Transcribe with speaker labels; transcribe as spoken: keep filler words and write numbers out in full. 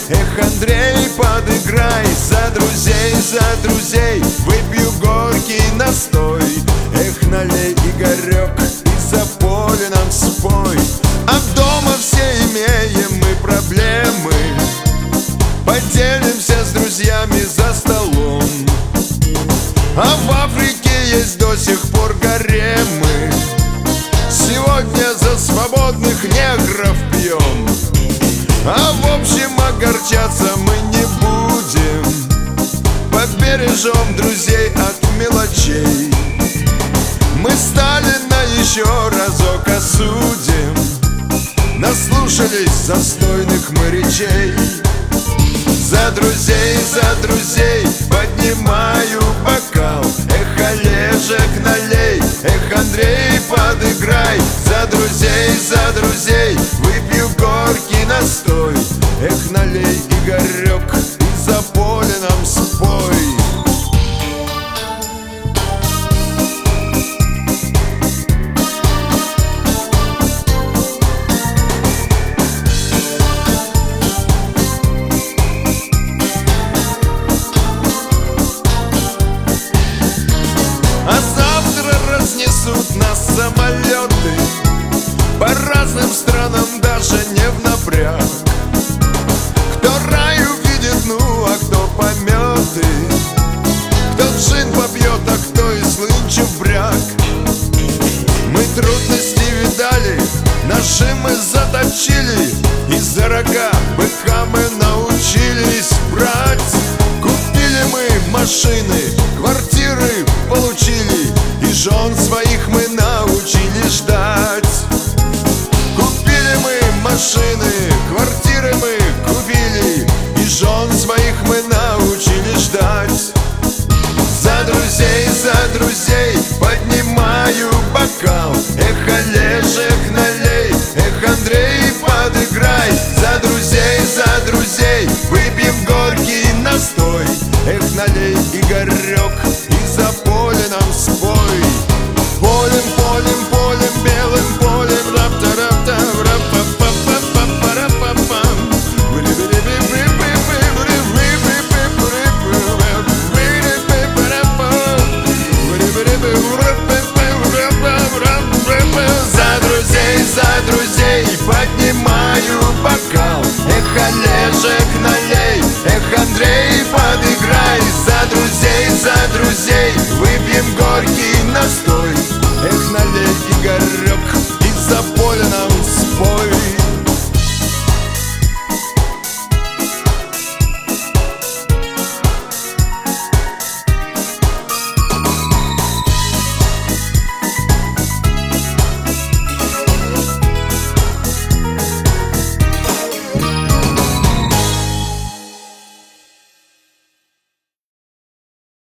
Speaker 1: эх, Андрей, подыграй. За друзей, за друзей выпью горький настой. Эх, налей, Игорек, и за поле нам спой. А дома все имеем мы проблемы, поделимся с друзьями за столом. А в Африке есть до сих пор гаремы. Сегодня за свободных негров пьем. А в общем огорчаться мы не будем, побережем друзей от мелочей. Мы Сталина еще разок осудим, наслушались застойных мы речей. За друзей, за друзей поднимаю бокал. Эх, Олежек, налей, эх, Андрей, подыграй. За друзей, за друзей выпью горький настой. Эх, налей, Игорек, и за поле нам спой. А завтра разнесут нас самолеты по разным странам, даже не в напряг. Кто рай увидит, ну, а кто пометы, кто джин попьет, а кто и слынчив бряк. Мы трудности видали, наши мы заточили, и за рога быка мы научились брать. Купили мы машины, квартиры получили, и жен своих мы научили ждать. Купили мы машины, квартиры мы купили, и жен своих мы научили ждать. За друзей, за друзей поднимаю бокал. Эх, Олежек, налей, эх, Андрей, подыграй. За друзей, за друзей выпьем горький настой. Эх, налей, Игорек, и за поле нам спой. Полем, полем, полем, белым полем, рап-та-рап-та, рап-па-па-па-па-па-па-пам. За друзей, за друзей поднимаю бокал. Эх, Олежек, налей, эх, Андрей, подыграй. За друзей, за друзей выпьем горький настой. Эх, налей, Игорь.